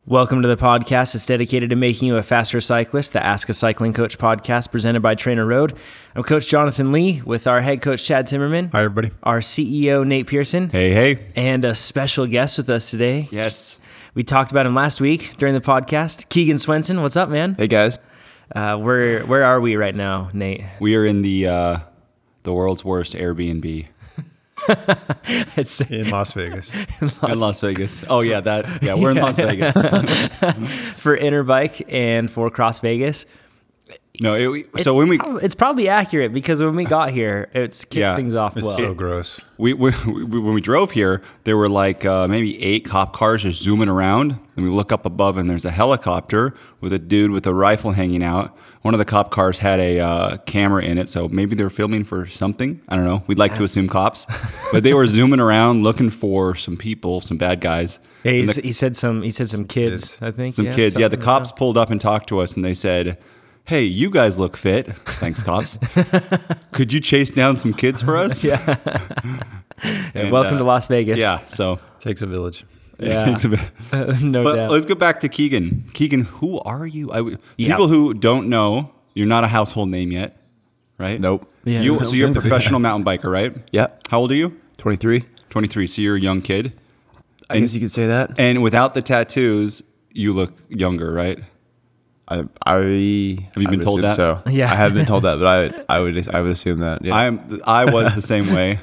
Welcome to the podcast. It's dedicated to making you a faster cyclist, the Ask a Cycling Coach podcast presented by Trainer Road. I'm Coach Jonathan Lee with our head coach, Chad Timmerman. Hi, everybody. Our CEO, Nate Pearson. Hey, hey. And a special guest with us today. Yes. We talked about him last week during the podcast. Keegan Swenson, what's up, man? Hey, guys. Where are we right now, Nate? We are in the world's worst Airbnb. It's in Las Vegas. In Las Vegas. Oh, yeah, we're in Las Vegas. For Interbike and for Cross Vegas. No, it's probably accurate because when we got here, it's kicked things off It's well. so gross. when we drove here, there were like maybe 8 cop cars just zooming around, and we look up above, and there's a helicopter with a dude with a rifle hanging out. One of the cop cars had a camera in it, so maybe they were filming for something. I don't know. We'd like to assume cops, but they were zooming around looking for some people, some bad guys. Yeah, he said some kids, I think. Some kids. Yeah, the cops pulled up and talked to us, and they said, "Hey, you guys look fit." Thanks, cops. Could you chase down some kids for us? Yeah. And welcome to Las Vegas. Yeah, so Takes a village. Yeah. No but doubt. let's go back to Keegan. Keegan, who are you? Yeah. People who don't know, you're not a household name yet, right? Nope. Yeah. So you're a professional mountain biker, right? Yeah. How old are you? 23. 23. So you're a young kid. I guess you could say that. And without the tattoos, you look younger, right? Have you been told that? So Yeah. I haven't been told that, but I would assume that. Yeah. I was the same way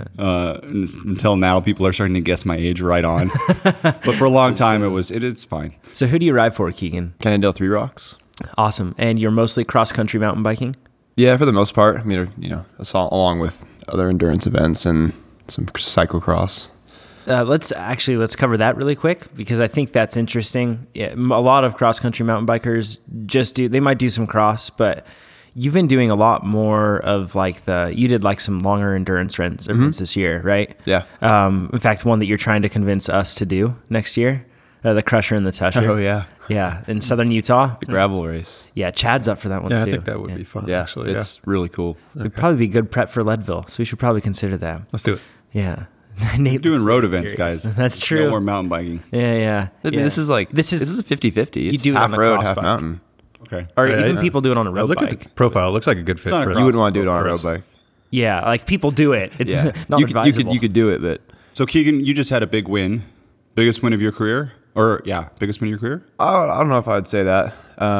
until now. People are starting to guess my age right on, but for a long time it's fine. So who do you ride for, Keegan? Cannondale Three Rocks. Awesome. And you're mostly cross-country mountain biking? Yeah, for the most part. I mean, along with other endurance events and some cyclocross. Let's cover that really quick because I think that's interesting. Yeah, a lot of cross-country mountain bikers they might do some cross, but you've been doing a lot more of you did like some longer endurance events this year, right? Yeah. In fact, one that you're trying to convince us to do next year, the Crusher and the Tusher. Oh, yeah. Yeah, in Southern Utah. The gravel race. Yeah, Chad's up for that one Yeah, too. I think that would be fun, Yeah, actually. it's really cool. It'd probably be good prep for Leadville, so we should probably consider that. Let's do it. Yeah. Nate Doing looks road really events, curious. guys. That's true. No more mountain biking. Yeah. I mean, this is a 50-50. You It's do it on half the road, cross half bike. mountain. Okay. Or Yeah, even yeah. people do it on a road Look bike. at the profile. It looks like a good fit not a for cross You wouldn't want to do it on a road race. bike. Yeah, like people do it. It's Yeah. not you advisable. could do it, but So Keegan, you just had a big win, biggest win of your career, biggest win of your career. I don't know if I would say that.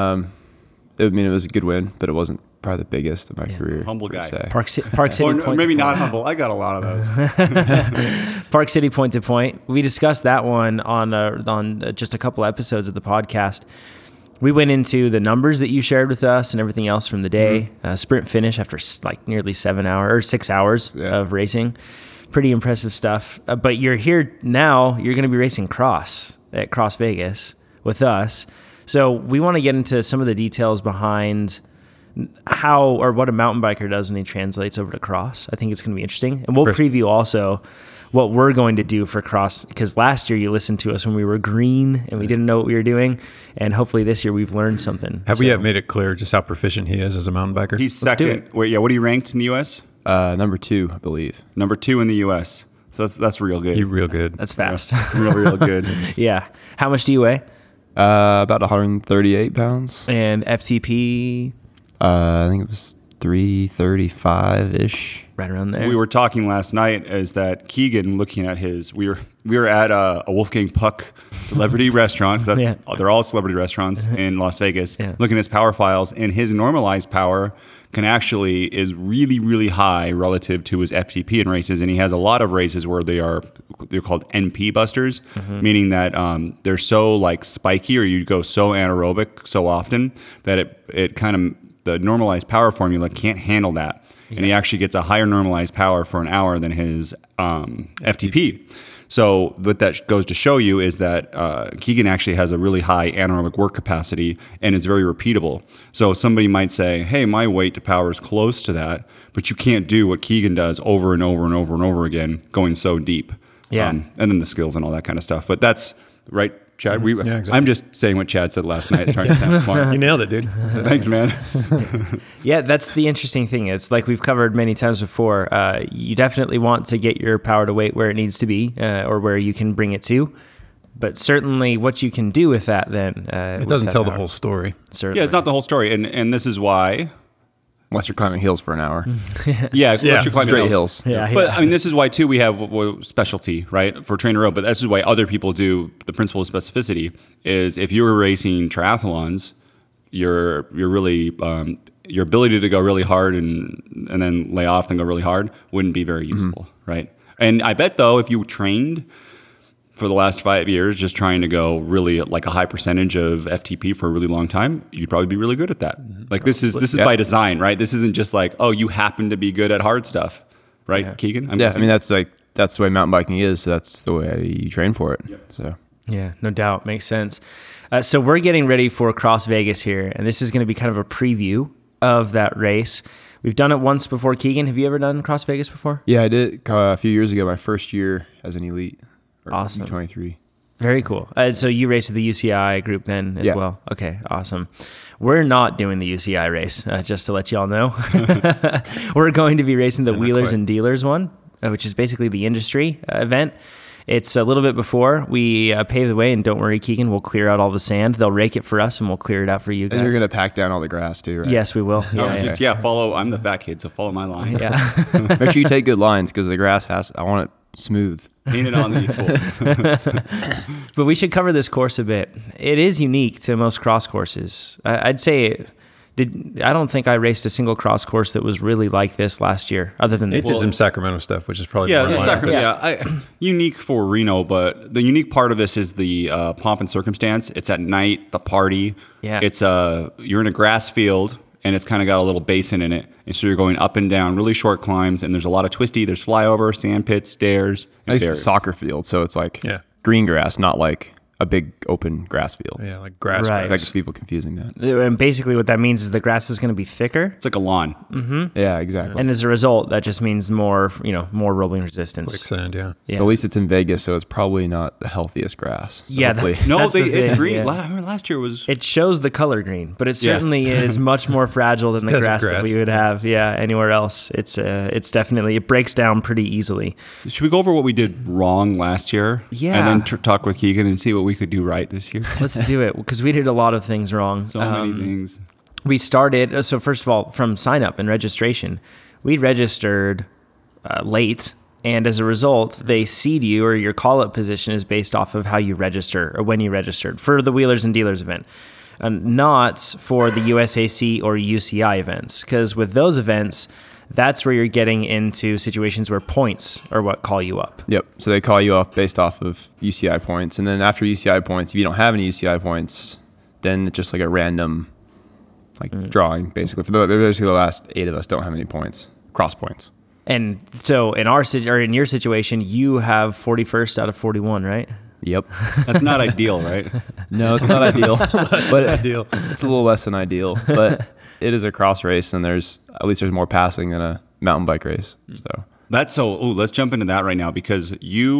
It was a good win, but it wasn't probably the biggest of my career. Humble per guy. se. Park City Or Point maybe to not Point. humble. I got a lot of those. Park City Point to Point. We discussed that one on just a couple episodes of the podcast. We went into the numbers that you shared with us and everything else from the day. Sprint finish after nearly 6 hours of racing. Pretty impressive stuff. But you're here now. You're going to be racing cross at Cross Vegas with us. So we want to get into some of the details behind how or what a mountain biker does when he translates over to cross. I think it's going to be interesting. And we'll preview also what we're going to do for cross, because last year you listened to us when we were green and we didn't know what we were doing. And hopefully this year we've learned something. Have we yet made it clear just how proficient he is as a mountain biker? He's Let's do second. Wait, what are you ranked in the U.S.? Number 2, I believe. Number 2 in the U.S. So that's real good. He's real good. That's fast. real good. Yeah. How much do you weigh? About 138 pounds. And FTP I think it was 335-ish. right around there. We were talking last night is that Keegan, looking at we were at a Wolfgang Puck celebrity restaurant. Yeah. They're all celebrity restaurants in Las Vegas. Yeah. Looking at his power files, and his normalized power is really, really high relative to his FTP in races. And he has a lot of races where they're called NP busters, meaning that they're so spiky, or you go so anaerobic so often that it kind of, the normalized power formula can't handle that. Yeah. And he actually gets a higher normalized power for an hour than his FTP. So what that goes to show you is that Keegan actually has a really high anaerobic work capacity and is very repeatable. So somebody might say, hey, my weight to power is close to that, but you can't do what Keegan does over and over and over and over again, going so deep. Yeah. And then the skills and all that kind of stuff. But that's right, Chad. Yeah, exactly. I'm just saying what Chad said last night, trying to sound smart. You nailed it, dude. Thanks, man. Yeah, that's the interesting thing. It's like we've covered many times before. You definitely want to get your power to weight where it needs to be, or where you can bring it to. But certainly what you can do with that then. It doesn't tell the whole story. Certainly. Yeah, it's not the whole story, and this is why. Unless you're climbing hills for an hour. Yeah, unless you're climbing Straight hills. Yeah, But I mean, this is why too we have specialty, right, for trainer road. But this is why other people do the principle of specificity. Is if you were racing triathlons, you're really your ability to go really hard and then lay off and go really hard wouldn't be very useful, right? And I bet though, if you trained for the last 5 years just trying to go really like a high percentage of FTP for a really long time, you'd probably be really good at that. Like this is by design, right? This isn't just like, oh, you happen to be good at hard stuff, right, Keegan? I mean that's the way mountain biking is. So that's the way you train for it. So yeah, no doubt, makes sense. So we're getting ready for Cross Vegas here, and this is going to be kind of a preview of that race. We've done it once before. Keegan, have you ever done Cross Vegas before? yeah, I did a few years ago, my first year as an elite. Awesome. 23. Very cool. So you raced with the UCI group then as well? Okay, awesome. We're not doing the UCI race, just to let you all know. We're going to be racing the Wheelers and Dealers one, which is basically the industry event. It's a little bit before we pave the way, and don't worry, Keegan, we'll clear out all the sand. They'll rake it for us, and we'll clear it out for you guys. And you're going to pack down all the grass too, right? Yes, we will. Follow. I'm the fat kid, so follow my line. Yeah. Make sure you take good lines because the grass I want it smooth. Paint it on the full. But we should cover this course a bit. It is unique to most cross courses. I'd say I don't think I raced a single cross course that was really like this last year, other than It did some Sacramento stuff, which is probably more in line with this. Unique for Reno, but the unique part of this is the pomp and circumstance. It's at night, the party. Yeah. It's you're in a grass field, and it's kind of got a little basin in it, and so you're going up and down really short climbs, and there's a lot of twisty. There's flyover, sand pits, stairs, and It's a barriers. soccer field, so it's like green grass, not like a big open grass field. Yeah, like grass. Right. I guess people confusing that. And basically what that means is the grass is going to be thicker. It's like a lawn. Yeah, exactly. And as a result, that just means more rolling resistance. Quicksand, yeah. Yeah. At least it's in Vegas, so it's probably not the healthiest grass. So Yeah, hopefully- No, That's the it's thing, green. yeah. I remember last year was. It shows the color green, but it certainly is much more fragile than the desert grass that grass. we would have, anywhere else. It's definitely, it breaks down pretty easily. Should we go over what we did wrong last year? Yeah. And then talk with Keegan and see what we could do right this year. Let's do it, because we did a lot of things wrong. So many things. We started, so first of all, from sign up and registration, we registered late. And as a result, they seed you, or your call-up position is based off of how you register or when you registered for the Wheelers and Dealers event, and not for the USAC or UCI events. Because with those events, that's where you're getting into situations where points are what call you up. Yep. So they call you up based off of UCI points. And then after UCI points, if you don't have any UCI points, then it's just like a random drawing, basically. Basically, the last 8 of us don't have any points, cross points. And so in your situation, you have 41st out of 41, right? Yep. That's not ideal, right? No, it's not ideal. But Ideal. it's a little less than ideal. But it is a cross race, and there's more passing than a mountain bike race. So Let's jump into that right now because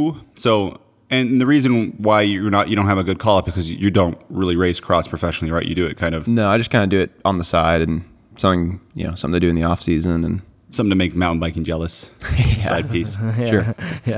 and the reason why you don't have a good call up because you don't really race cross professionally, right? You do it kind of no, I just kind of do it on the side and something to do in the off season and something to make mountain biking jealous. Side piece. sure.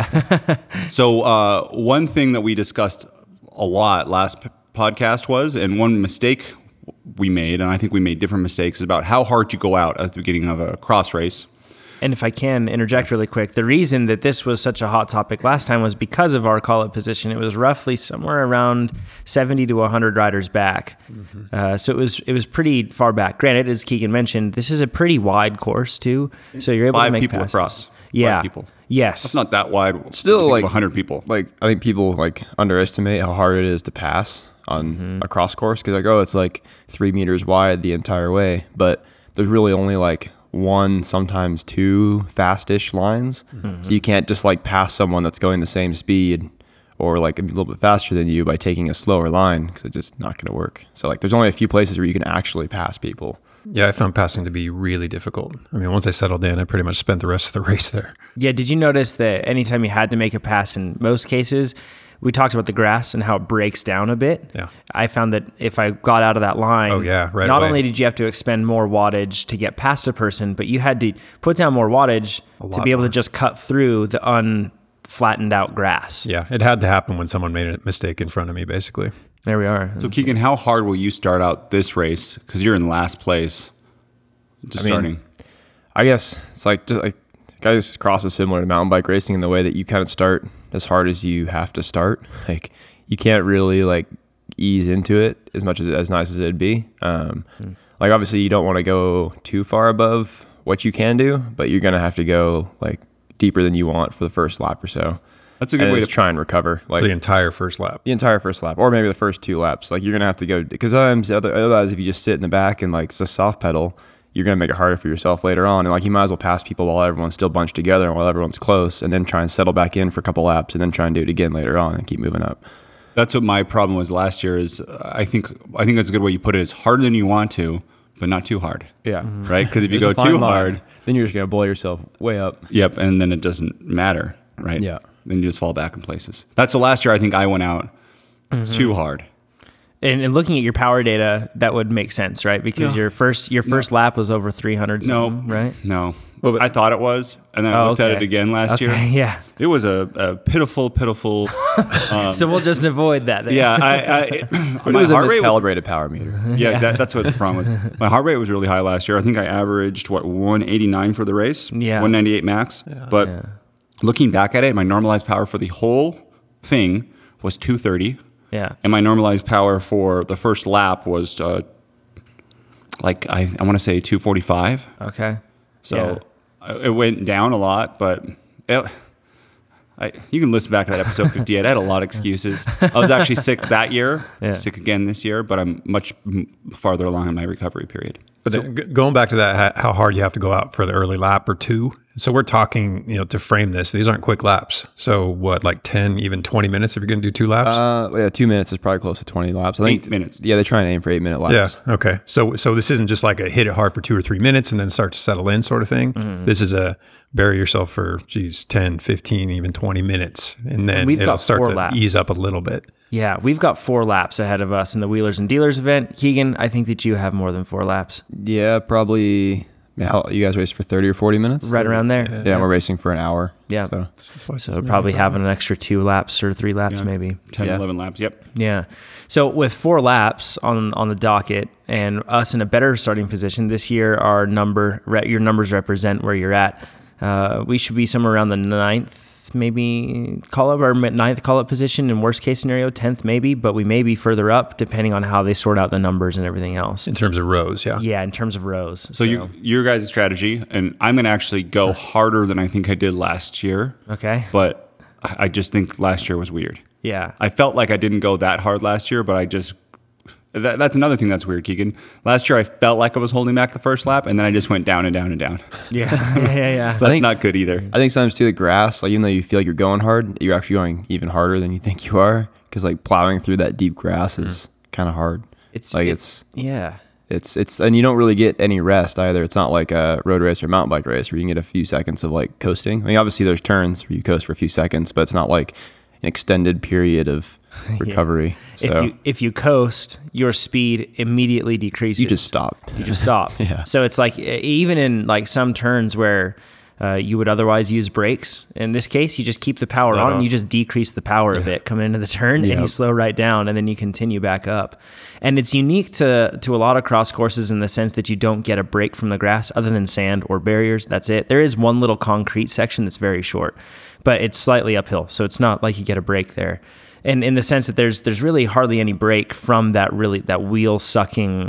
So one thing that we discussed a lot last podcast was, and one mistake we made, and I think we made different mistakes, is about how hard you go out at the beginning of a cross race. And if I can interject really quick, the reason that this was such a hot topic last time was because of our call-up position. It was roughly somewhere around 70 to 100 riders back. Mm-hmm. So it was pretty far back. Granted, as Keegan mentioned, this is a pretty wide course too. So you're able to 5 make people passes. across. Yeah. 5 people. Yes. That's not that wide. Still, Think of like 100 people. Like I think people underestimate how hard it is to pass on a cross course because it's like 3 meters wide the entire way, but there's really only like 1, sometimes 2 fast-ish lines. Mm-hmm. So you can't just pass someone that's going the same speed or like a little bit faster than you by taking a slower line because it's just not going to work. So there's only a few places where you can actually pass people. Yeah, I found passing to be really difficult. I mean, once I settled in, I pretty much spent the rest of the race there. Yeah, did you notice that anytime you had to make a pass, in most cases, we talked about the grass and how it breaks down a bit. Yeah. I found that if I got out of that line, right not away. only did you have to expend more wattage to get past a person, but you had to put down more wattage to be able to just cut through the flattened out grass. Yeah, it had to happen when someone made a mistake in front of me, basically. There we are. So Keegan, how hard will you start out this race? Because you're in last place. Starting. I guess it's like guys cross is similar to mountain bike racing in the way that you kind of start as hard as you have to start. Like you can't really like ease into it as much as nice as it'd be. Like obviously you don't want to go too far above what you can do, but you're gonna have to go like deeper than you want for the first lap or so. That's a good way to try and recover. Like The entire first lap. the entire first lap, or maybe the first 2 laps. Like you're gonna have to go because sometimes otherwise, if you just sit in the back and like just soft pedal, you're gonna make it harder for yourself later on. And like you might as well pass people while everyone's still bunched together and while everyone's close, and then try and settle back in for a couple laps, and then try and do it again later on and keep moving up. That's what my problem was last year. Is I think that's a good way you put it. Is harder than you want to, but not too hard. Yeah, Right? Because if you There's go a fine too line. hard, then you're just gonna blow yourself way up. yep, and then it doesn't matter, right? Yeah. Then you just fall back in places. That's the last year I think I went out. It's too hard. And looking at your power data, that would make sense, right? Because No. your first lap was over 300 No, something, right? No. Well, but- I thought it was, and then I looked at it again last year. Yeah. It was a pitiful. So we'll just avoid that then. Yeah, It my was a heart rate was miscalibrated power meter. Yeah, that's what the problem was. My heart rate was really high last year. I think I averaged 189 for the race. Yeah. 198 max. But looking back at it, my normalized power for the whole thing was 230, Yeah. and my normalized power for the first lap was I want to say 245. Okay. So it went down a lot, but you can listen back to that episode 58. I had a lot of excuses. I was actually sick that year, sick again this year, but I'm much farther along in my recovery period. But then going back to that, how hard you have to go out for the early lap or 2. So we're talking, to frame this, these aren't quick laps. So what, like 10, even 20 minutes if you're going to do 2 laps? Yeah, 2 minutes is probably close to 20 laps. I think 8 minutes. Yeah, they try and aim for 8-minute laps. Yeah. Okay. So this isn't just like a hit it hard for 2 or 3 minutes and then start to settle in sort of thing. This is a bury yourself for 10, 15, even 20 minutes. And then We've it'll got start 4 to laps. ease up a little bit. Yeah, we've got 4 laps ahead of us in the Wheelers and Dealers event. Keegan, I think that you have more than 4 laps. Yeah, probably. Yeah, you guys race for 30 or 40 minutes? Right around there. Yeah, we're racing for an hour. Yeah. So So probably having an extra 2 laps or 3 laps maybe. 10, Yeah. 11 laps. Yep. Yeah. So with 4 laps on the docket and us in a better starting position this year, your numbers represent where you're at. We should be somewhere around the 9th, maybe call-up, or 9th call-up position in worst case scenario, 10th maybe, but we may be further up depending on how they sort out the numbers and everything else. In terms of rows, yeah. Yeah, in terms of rows. So your guys' strategy, and I'm going to actually go harder than I think I did last year. Okay. But I just think last year was weird. Yeah. I felt like I didn't go that hard last year, but that's another thing that's weird, Keegan. Last year I felt like I was holding back the first lap, and then I just went down and down and down. Yeah. Yeah. So that's not good either. I think sometimes too the grass, like even though you feel like you're going hard, you're actually going even harder than you think you are because like plowing through that deep grass is kind of hard. Yeah. It's and you don't really get any rest either. It's not like a road race or mountain bike race where you can get a few seconds of like coasting. I mean, obviously there's turns where you coast for a few seconds, but it's not like an extended period of recovery. So If you coast, your speed immediately decreases. you just stop. You just stop. Yeah. So it's like even in like some turns where you would otherwise use brakes, in this case, you just keep the power on and you just decrease the power a bit coming into the turn and you slow right down and then you continue back up. And it's unique to a lot of cross courses in the sense that you don't get a break from the grass other than sand or barriers. That's it. There is one little concrete section that's very short, but it's slightly uphill. So it's not like you get a break there. And in the sense that there's really hardly any break from that wheel sucking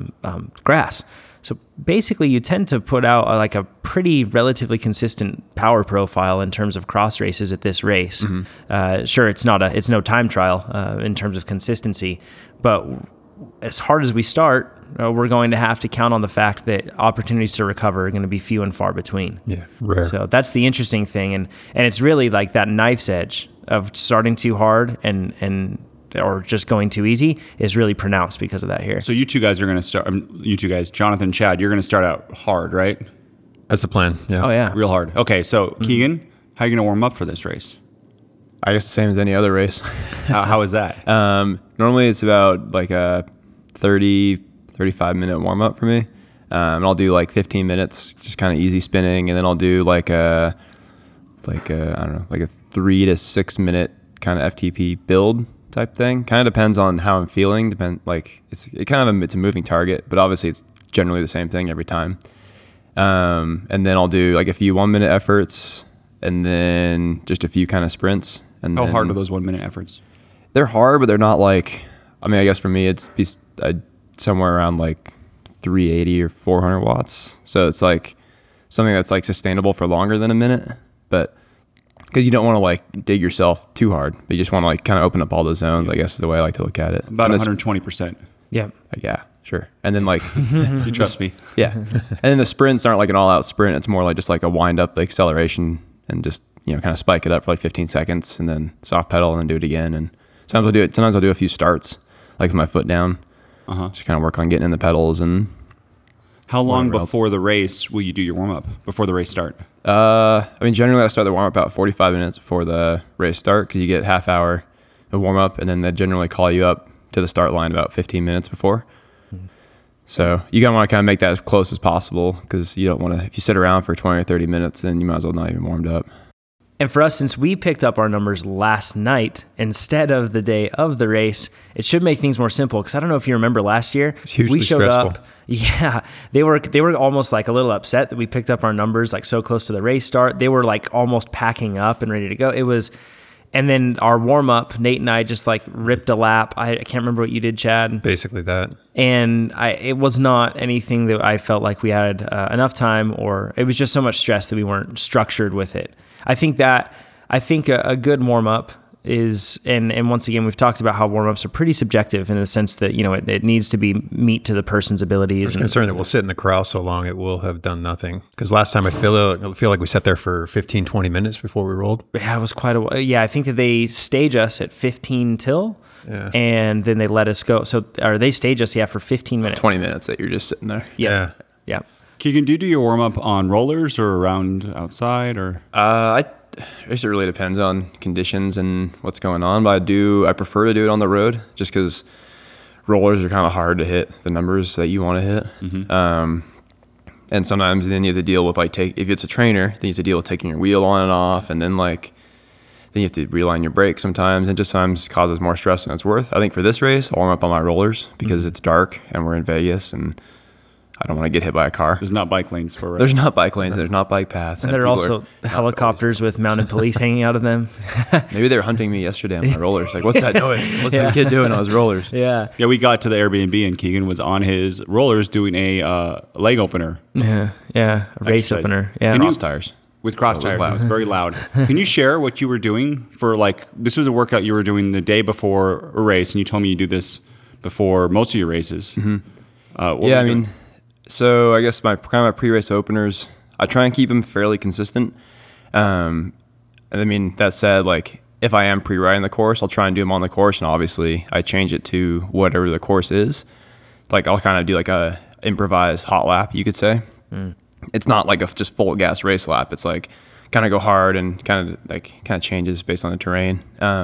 grass. So basically, you tend to put out like a pretty relatively consistent power profile in terms of cross races at this race. Sure, it's no time trial in terms of consistency, but as hard as we start, we're going to have to count on the fact that opportunities to recover are going to be few and far between. Yeah, rare. So that's the interesting thing, and it's really like that knife's edge of starting too hard and or just going too easy is really pronounced because of that here. So you two guys are going to start. You two guys, Jonathan, Chad, you're going to start out hard, right? That's the plan. Yeah. Oh yeah, Real hard. Okay, so Keegan, how are you going to warm up for this race? I guess the same as any other race. How is that? Normally it's about like a 35 minute warm up for me. And I'll do like 15 minutes, just kind of easy spinning. And then I'll do like a 3 to 6 minute kind of FTP build type thing. Kind of depends on how I'm feeling. It's a moving target, but obviously it's generally the same thing every time. And then I'll do like a few 1 minute efforts and then just a few kind of sprints. And How hard are those 1 minute efforts? They're hard, but they're not like, I mean, I guess for me, it's somewhere around like 380 or 400 watts. So it's like something that's like sustainable for longer than a minute, but because you don't want to like dig yourself too hard, but you just want to like kind of open up all the zones, I guess is the way I like to look at it. About 120%. Yeah. Yeah, sure. And then like, You trust me. yeah. And then the sprints aren't like an all out sprint. It's more like just like a wind up acceleration and just, kind of spike it up for like 15 seconds and then soft pedal and then do it again. And sometimes I'll do a few starts, like with my foot down. Just kind of work on getting in the pedals. And how long whatever else. before the race will you do your warm up? Before the race start? I mean, generally I start the warm up about 45 minutes before the race start because you get half hour of warm up, and then they generally call you up to the start line about 15 minutes before. So you gotta want to kind of make that as close as possible because you don't want to. If you sit around for 20 or 30 minutes, then you might as well not even warmed up. And for us, since we picked up our numbers last night instead of the day of the race, it should make things more simple. Because I don't know if you remember last year, It's hugely we showed stressful. up. Yeah, they were almost like a little upset that we picked up our numbers like so close to the race start. They were like almost packing up and ready to go. It was, and then our warm up, Nate and I just like ripped a lap. I can't remember what you did, Chad. Basically that. And it was not anything that I felt like we had enough time, or it was just so much stress that we weren't structured with it. I think a good warm up is, and once again, we've talked about how warm ups are pretty subjective in the sense that, it needs to be meet to the person's abilities. I'm concerned that we'll sit in the corral so long it will have done nothing. Because last time I feel like we sat there for 15, 20 minutes before we rolled. Yeah, it was quite a while. Yeah, I think that they stage us at 15 till, Yeah. and then they let us go. So, or they stage us, for 15 minutes. 20 minutes that you're just sitting there. Yeah. Yeah. Keegan, do you do your warm up on rollers or around outside or? I guess it really depends on conditions and what's going on, but I prefer to do it on the road just because rollers are kind of hard to hit the numbers that you want to hit. And sometimes then you have to deal with if it's a trainer, then you have to deal with taking your wheel on and off, and then then you have to realign your brakes sometimes, and just sometimes causes more stress than it's worth. I think for this race, I'll warm up on my rollers because it's dark and we're in Vegas and I don't want to get hit by a car. There's not bike lanes for There's not bike lanes. There's not bike paths. And there are also helicopters with mounted police hanging out of them. Maybe they were hunting me yesterday on my rollers. Like, what's that noise? What's that kid doing on his rollers? Yeah. Yeah, we got to the Airbnb and Keegan was on his rollers doing a leg opener Yeah. A race Exercise. opener. Yeah. Can you- Cross tires. with cross tires. It was very loud. Can you share what you were doing for this was a workout you were doing the day before a race, and you told me you do this before most of your races. What were Yeah, I you mean, doing? so I guess my pre-race openers, I try and keep them fairly consistent. And I mean, that said, if I am pre-riding the course, I'll try and do them on the course, and obviously I change it to whatever the course is. I'll kind of do a improvised hot lap, you could say. It's not like a just full gas race lap. It's kind of go hard and kind of changes based on the terrain.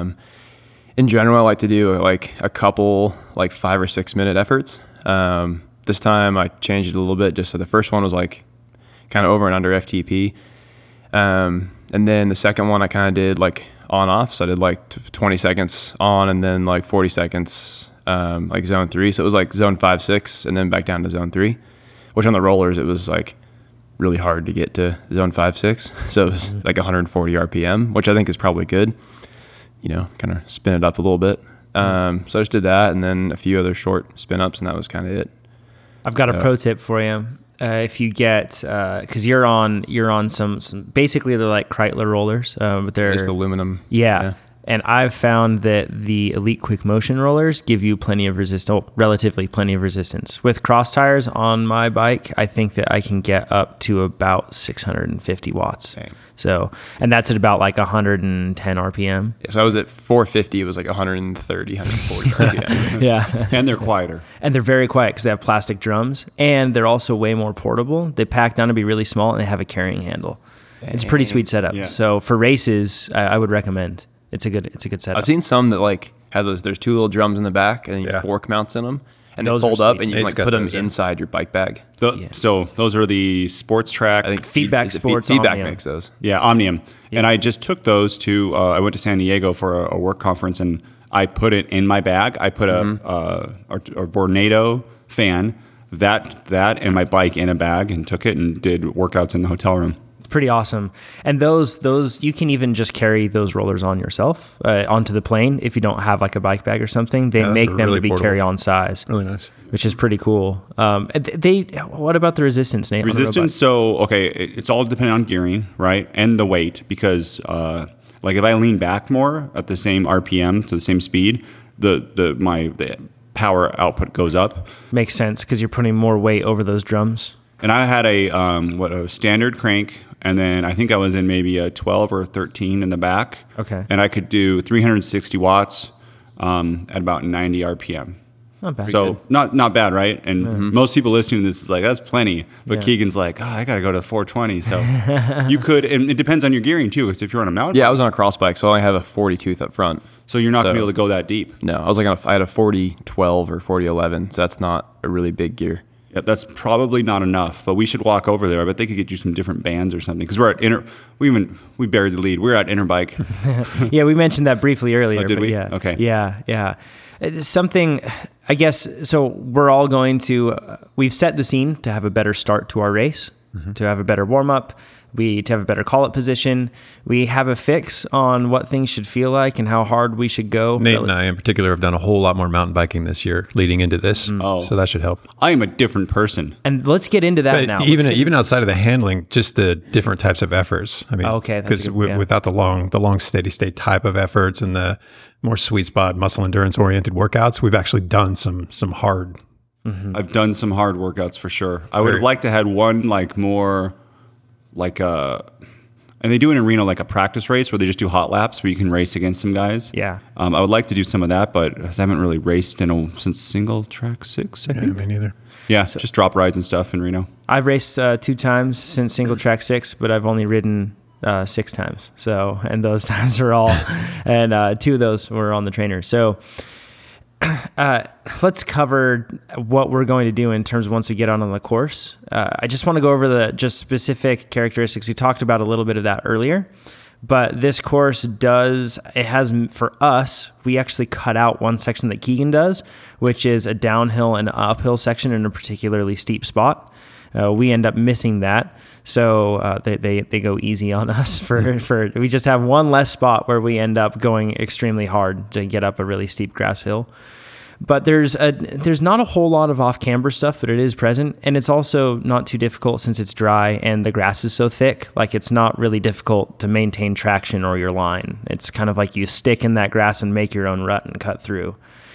In general, I like to do a couple 5 or 6 minute efforts. This time I changed it a little bit just so the first one was kind of over and under FTP. And then the second one I kind of did on off. So I did 20 seconds on and then 40 seconds zone 3. So it was zone 5, 6 and then back down to zone 3, which on the rollers it was really hard to get to zone 5, 6. So it was 140 RPM, which I think is probably good. Kind of spin it up a little bit. So I just did that and then a few other short spin ups, and that was kind of it. I've got a pro tip for you. If you get, because you're on some basically they're like Kreitler rollers, but they're Just aluminum. Yeah. And I've found that the Elite Quick Motion rollers give you relatively plenty of resistance. With cross tires on my bike, I think that I can get up to about 650 watts. Dang. So, and that's at about 110 RPM. Yeah, so I was at 450. It was 130, 140 RPM. Yeah. and they're quieter. And they're very quiet because they have plastic drums, and they're also way more portable. They pack down to be really small, and they have a carrying handle. It's a pretty sweet setup. Yeah. So for races, I would recommend. It's a good setup. I've seen some that have those. There's 2 little drums in the back, and your Yeah. fork mounts in them, and Those they are fold up, sweet and you too. can Nate's like got put them those, yeah. inside your bike bag. So those are the Sports Track. I think Feedback is it Sports Feedback Omnium. makes those. Yeah, Omnium. And I just took those to, I went to San Diego for a work conference, and I put it in my bag. I put a Vornado fan, that and my bike in a bag, and took it and did workouts in the hotel room. It's pretty awesome. And those you can even just carry those rollers on yourself onto the plane if you don't have like a bike bag or something. They Yeah, those make are them really to be portable. carry-on size, Really nice. which is pretty cool. What about the resistance, Nate? on a road Resistance, so, okay, it's all dependent on gearing, right? And the weight, because like if I lean back more at the same RPM, to the same speed, the power output goes up. bike? Makes sense because you're putting more weight over those drums. And I had a standard crank, and then I think I was in maybe a 12 or 13 in the back. Okay. And I could do 360 watts at about 90 RPM. Not bad. So not bad, right? And most people listening to this is like, that's plenty. But Yeah. Keegan's like, I got to go to 420. So you could, and it depends on your gearing too. 'Cause if you're on a mountain Yeah, I bike, was on a cross bike, so I only have a 40 tooth up front. so you're not going to be so- able to go that deep. No, I was like I had a 40-12 or 40-11, so that's not a really big gear. Yeah, that's probably not enough, but we should walk over there. I bet they could get you some different bands or something. Because we're at we buried the lead. We're at Interbike. Yeah, we mentioned that briefly earlier. Oh, did but we? Yeah. Okay. Yeah. It's something, I guess, so we're all going to, we've set the scene to have a better start to our race, to have a better warm-up, to have a better call-up position. We have a fix on what things should feel like and how hard we should go. Nate and I, in particular, have done a whole lot more mountain biking this year leading into this. Oh. So that should help. I am a different person. And let's get into that But now. even outside of the handling, just the different types of efforts. I mean, Oh, okay, that's because a good- yeah. without the long steady state type of efforts and the more sweet spot muscle endurance oriented workouts, we've actually done some hard. I've done some hard workouts for sure. I would have liked to had one like more like and they do it in Reno like a practice race where they just do hot laps where you can race against some guys. Yeah. I would like to do some of that, but I haven't really raced since single track 6, I Yeah, think. me neither. Yeah, just drop rides and stuff in Reno. I've raced 2 times since single track 6, but I've only ridden 6 times. So, and those times are all, and 2 of those were on the trainer. So, let's cover what we're going to do in terms of once we get on the course. I just want to go over the just specific characteristics. We talked about a little bit of that earlier, but this course for us, we actually cut out one section that Keegan does, which is a downhill and uphill section in a particularly steep spot. We end up missing that. So they go easy on us for we just have one less spot where we end up going extremely hard to get up a really steep grass hill. But there's not a whole lot of off-camber stuff, but it is present. And it's also not too difficult since it's dry and the grass is so thick. Like it's not really difficult to maintain traction or your line. It's kind of like you stick in that grass and make your own rut and cut through.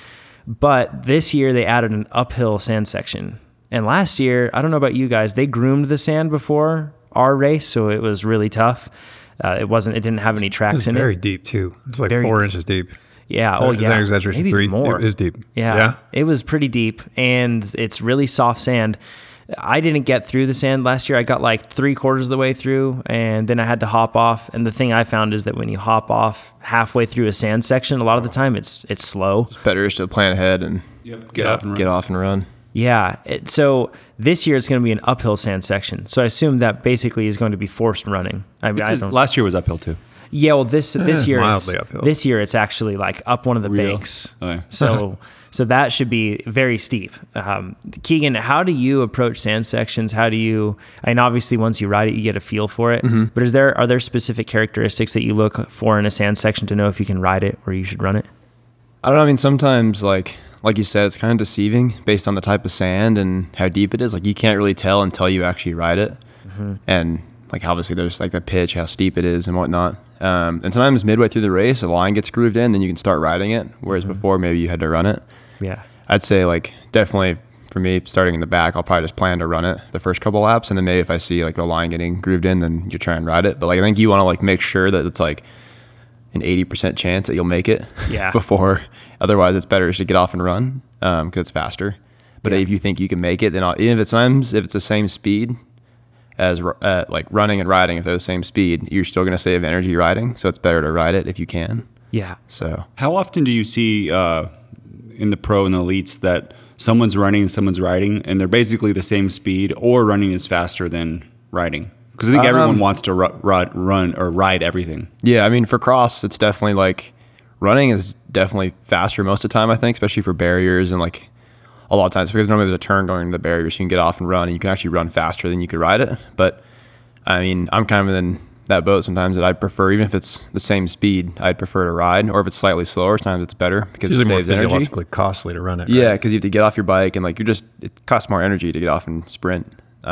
But this year they added an uphill sand section. And last year, I don't know about you guys, they groomed the sand before our race, so it was really tough. It didn't have any It tracks was in very it. deep too. It's like Very 4 inches deep. Yeah. Is that- Oh, is yeah. that an exaggeration? Maybe 3? more. It is deep. Yeah. It was pretty deep, and it's really soft sand. I didn't get through the sand last year. I got like 3/4 of the way through, and then I had to hop off. And the thing I found is that when you hop off halfway through a sand section, a lot of the time it's slow. Better is to plan ahead and Get off and run. get off and run. Yeah. So this year it's going to be an uphill sand section. So I assume that basically is going to be forced running. I mean, Last year was uphill too. Yeah, well, this year, mildly uphill. this year it's actually like up one of the Real? banks. Okay. So that should be very steep. Keegan, how do you approach sand sections? And obviously once you ride it, you get a feel for it. Mm-hmm. But are there specific characteristics that you look for in a sand section to know if you can ride it or you should run it? I don't know. I mean, sometimes like you said, it's kind of deceiving based on the type of sand and how deep it is. Like you can't really tell until you actually ride it. And like obviously there's like the pitch, how steep it is and whatnot. And sometimes midway through the race, a line gets grooved in, then you can start riding it. Whereas before, maybe you had to run it. Yeah. I'd say like definitely for me, starting in the back, I'll probably just plan to run it the first couple laps, and then maybe if I see like the line getting grooved in, then you try and ride it. But like I think you want to like make sure that it's like an 80% chance that you'll make it. Yeah. Before, otherwise it's better just to get off and run because it's faster. But Yeah. if you think you can make it, then even if it's the same speed as like running and riding, if they're the same speed, you're still going to save energy riding. So it's better to ride it if you can. Yeah. So How often do you see in the pro and the elites that someone's running and someone's riding, and they're basically the same speed, or running is faster than riding? Because I think everyone wants to run or ride everything. yeah, I mean, for cross, it's definitely like running is definitely faster most of the time, I think, especially for barriers and like a lot of times because normally there's a turn going into the barrier, so you can get off and run, and you can actually run faster than you could ride it. But I mean, I'm kind of in that boat sometimes that I'd prefer, even if it's the same speed, I'd prefer to ride, or if it's slightly slower, sometimes it's better because It's it usually more saves energy. physiologically costly to run it. Yeah, right? because you have to get off your bike and like it costs more energy to get off and sprint.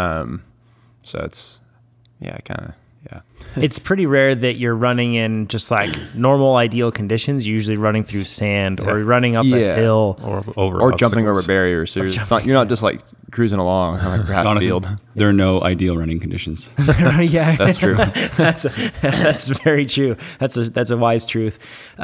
So it's yeah. It's pretty rare that you're running in just like normal ideal conditions. You're usually running through sand or running up a Yeah. hill. or jumping over obstacles. barriers. So you're not just like cruising along on like grass Jonathan, field. there are no ideal running conditions. Yeah, That's true. that's very true. That's a wise truth.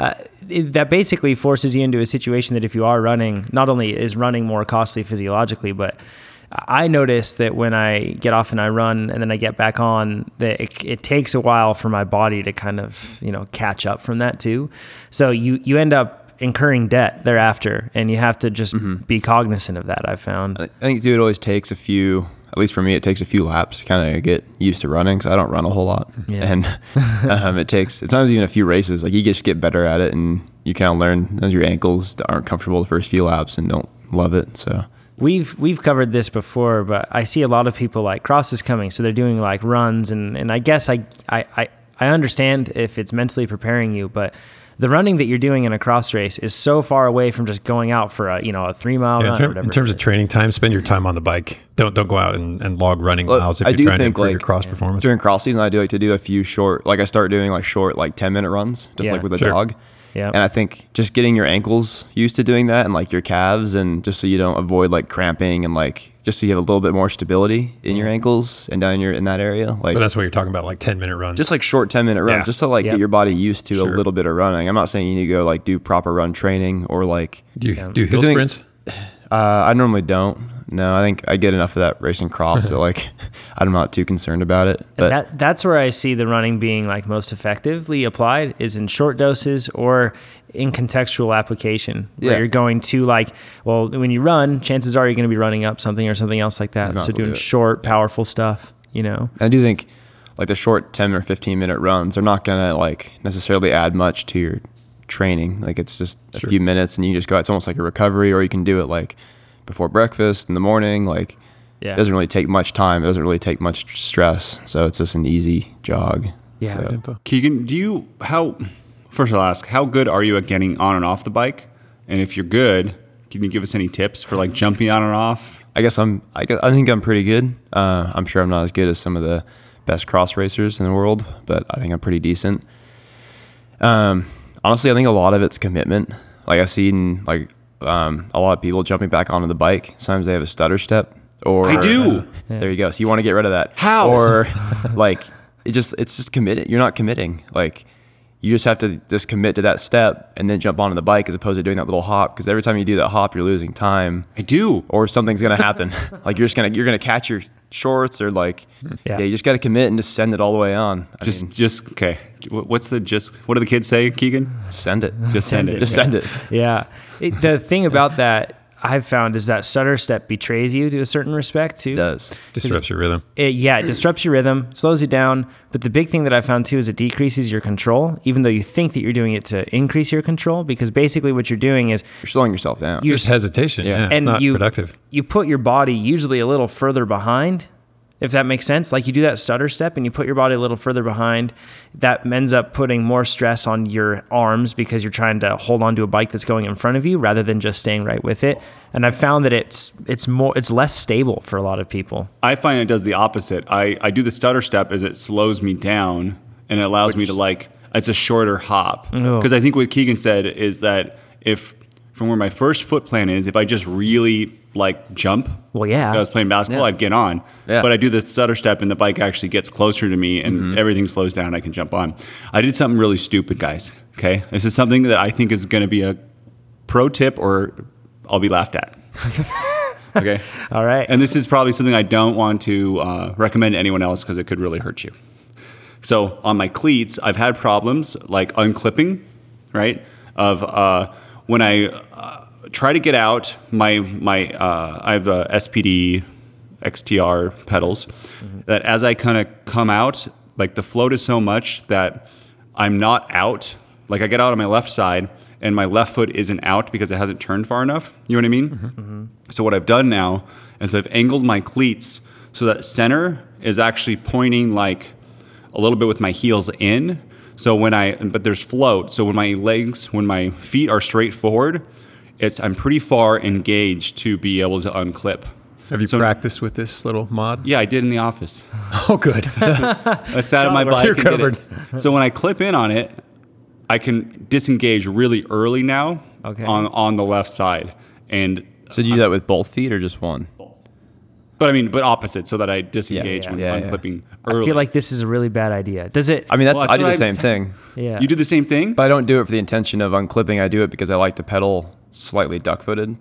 That basically forces you into a situation that if you are running, not only is running more costly physiologically, but I notice that when I get off and I run and then I get back on, that it takes a while for my body to kind of, catch up from that too. So you end up incurring debt thereafter, and you have to just be cognizant of that, I've found. I think, dude, it always takes at least for me, it takes a few laps to kind of get used to running because I don't run a whole lot. Yeah. And it's sometimes even a few races. Like you just get better at it and you kind of learn those your ankles that aren't comfortable the first few laps and don't love it. So We've covered this before, but I see a lot of people like cross is coming, so they're doing like runs, and I guess I understand if it's mentally preparing you, but the running that you're doing in a cross race is so far away from just going out for a 3-mile run or whatever. In terms of training time, spend your time on the bike. Don't go out and log running miles if I you're do trying to think, improve your like, cross performance. during cross season, I do like to do a few short, like I start doing like short, like 10-minute runs, just Yeah. like with a Sure. dog. Yeah. And I think just getting your ankles used to doing that and like your calves, and just so you don't avoid like cramping, and like just so you have a little bit more stability in your ankles and down in that area. Like But that's what you're talking about, like 10-minute runs. just like short 10-minute runs, Yeah. just to like Yep. get your body used to a Sure. little bit of running. I'm not saying you need to go like do proper run training or like do you hill doing- sprints? I normally don't. No, I think I get enough of that racing cross that like I'm not too concerned about it. But That's where I see the running being like most effectively applied is in short doses or in contextual application where Yeah. you're going to like, well, when you run, chances are you're going to be running up something or something else like that. Might So as well doing do it. short, powerful stuff, I do think like the short 10 or 15-minute runs are not going to like necessarily add much to your training. Like it's just a few minutes and you just go, it's almost like a recovery, or you can do it like before breakfast in the morning. Like Yeah. it doesn't really take much time. It doesn't really take much stress. So it's just an easy jog. Yeah. So- Info. Keegan, first I'll ask, how good are you at getting on and off the bike? And if you're good, can you give us any tips for like jumping on and off? I think I'm pretty good. I'm sure I'm not as good as some of the best cross racers in the world, but I think I'm pretty decent. Honestly, I think a lot of it's commitment. Like I've seen like a lot of people jumping back onto the bike. Sometimes they have a stutter step, or I do. There you go. So you want to get rid of that. How? Or like it's just committed. You're not committing. Like you just have to just commit to that step and then jump onto the bike as opposed to doing that little hop. Because every time you do that hop, you're losing time. I do. Or something's gonna happen. Like you're gonna catch your shorts, or like Yeah. you just gotta commit and just send it all the way on. Okay. What do the kids say, Keegan? Send it. Just send it. Just send it. Yeah. The thing about that I've found is that stutter step betrays you to a certain respect too. It does. Disrupts your rhythm. It disrupts your rhythm, slows you down. But the big thing that I found too is it decreases your control, even though you think that you're doing it to increase your control, because basically what you're doing is You're slowing yourself down. You're Just hesitation. Yeah. Yeah, it's and not you, productive. You put your body usually a little further behind, if that makes sense. Like you do that stutter step and you put your body a little further behind. That ends up putting more stress on your arms because you're trying to hold on to a bike that's going in front of you rather than just staying right with it. And I've found that it's less stable for a lot of people. I find it does the opposite. I do the stutter step as it slows me down and it allows me to it's a shorter hop. Oh. Because I think what Keegan said is that if from where my first foot plan is, if I just really jump, Well, yeah. if I was playing basketball, I'd get on. Yeah. But I do the stutter step and the bike actually gets closer to me and everything slows down and I can jump on. I did something really stupid, guys. Okay. This is something that I think is going to be a pro tip or I'll be laughed at. Okay. All right. And this is probably something I don't want to recommend to anyone else because it could really hurt you. So on my cleats, I've had problems like unclipping right? Of when I try to get out, I have SPD XTR pedals that as I kind of come out, like the float is so much that I'm not out. Like I get out on my left side and my left foot isn't out because it hasn't turned far enough. You know what I mean? So what I've done now is I've angled my cleats so that center is actually pointing like a little bit with my heels in. So but there's float. So when my feet are straight forward, I'm pretty far engaged to be able to unclip. Have you practiced with this little mod? Yeah, I did in the office. Oh, good. I sat on my bike you're and did covered. it. So when I clip in on it, I can disengage really early now on the left side. And So do you do that with both feet or just one? but opposite, so that I disengage when unclipping early. I feel like this is a really bad idea. Does it? I mean, Well, I do the that's what same thing. Yeah. You do the same thing? But I don't do it for the intention of unclipping. I do it because I like to pedal slightly duck-footed.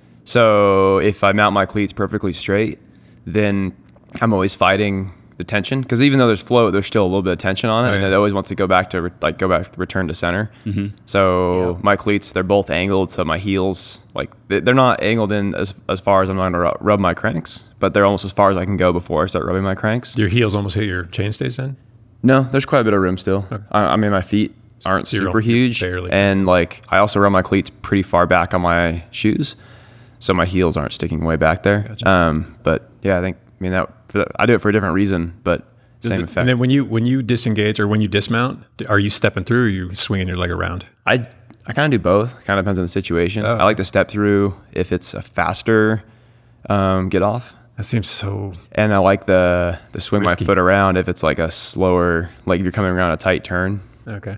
So if I mount my cleats perfectly straight, then I'm always fighting the tension. Because even though there's float, there's still a little bit of tension on it, and it always wants to go back to return to center. So my cleats, they're both angled, so my heels, like they're not angled in as far as I'm not going to rub my cranks, but they're almost as far as I can go before I start rubbing my cranks. Your heels almost hit your chainstays then? No, there's quite a bit of room still. Okay. I mean, my feet aren't super huge, barely. And like I also run my cleats pretty far back on my shoes, so my heels aren't sticking way back there. Gotcha. But yeah, I do it for a different reason, but same effect. And then when you disengage or when you dismount, are you stepping through or are you swinging your leg around? I kind of do both. Kind of depends on the situation. Oh. I like to step through if it's a faster get off. That seems so... And I like the swing risky. my foot around if it's like a slower, like if you're coming around a tight turn. Okay.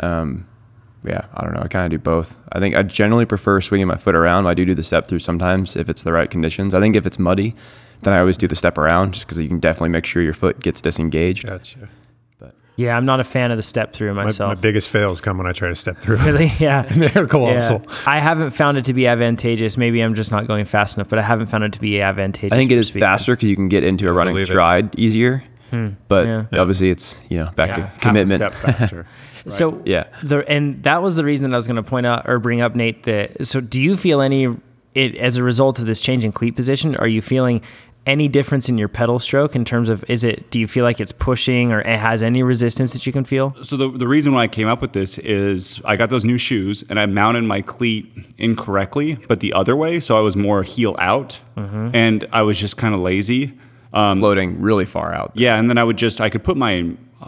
Yeah, I don't know. I kind of do both. I think I generally prefer swinging my foot around. I do the step through sometimes if it's the right conditions. I think if it's muddy, then I always do the step around just because you can definitely make sure your foot gets disengaged. Gotcha. Yeah, I'm not a fan of the step through myself. My biggest fails come when I try to step through. Really? Yeah. They're colossal. Yeah. I haven't found it to be advantageous. Maybe I'm just not going fast enough, but I haven't found it to be advantageous. I think it for is speed. faster because you can get into a running believe it. stride easier. But Yeah. obviously it's, back to Half a commitment. step faster. So Yeah. And that was the reason that I was going to point out or bring up, Nate, so do you feel as a result of this change in cleat position, are you feeling any difference in your pedal stroke in terms of, do you feel like it's pushing or it has any resistance that you can feel? So the reason why I came up with this is I got those new shoes and I mounted my cleat incorrectly, but the other way. So I was more heel out and I was just kind of lazy. Floating really far out. Yeah, and then I could put my,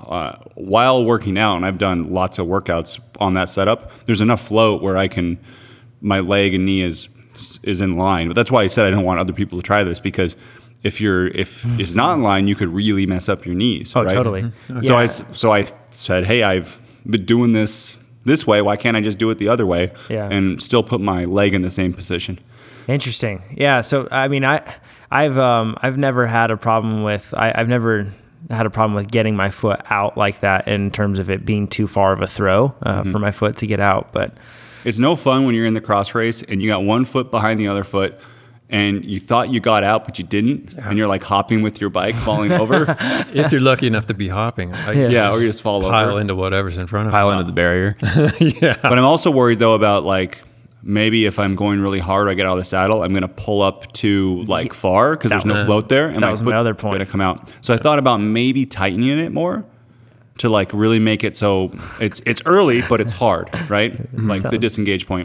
while working out, and I've done lots of workouts on that setup, there's enough float where my leg and knee is in line. But that's why I said I don't want other people to try this, because if it's not in line, you could really mess up your knees. Oh, right? totally. So Yeah. I said, hey, I've been doing this way. Why can't I just do it the other way and still put my leg in the same position? Interesting. Yeah. So, I mean, I've never had a problem with, I've never had a problem with getting my foot out like that in terms of it being too far of a throw for my foot to get out. But it's no fun when you're in the cross race and you got one foot behind the other foot and you thought you got out, but you didn't. And you're like hopping with your bike, falling over. If you're lucky enough to be hopping. Or you just fall pile over. into whatever's in front of Pile you. into the barrier. Yeah. But I'm also worried though about like, maybe if I'm going really hard, I get out of the saddle, I'm going to pull up to like far because there's no float there. And that was my other point. going to come out. So I thought about maybe tightening it more to like really make it so it's early, but it's hard, right? Like the disengage point.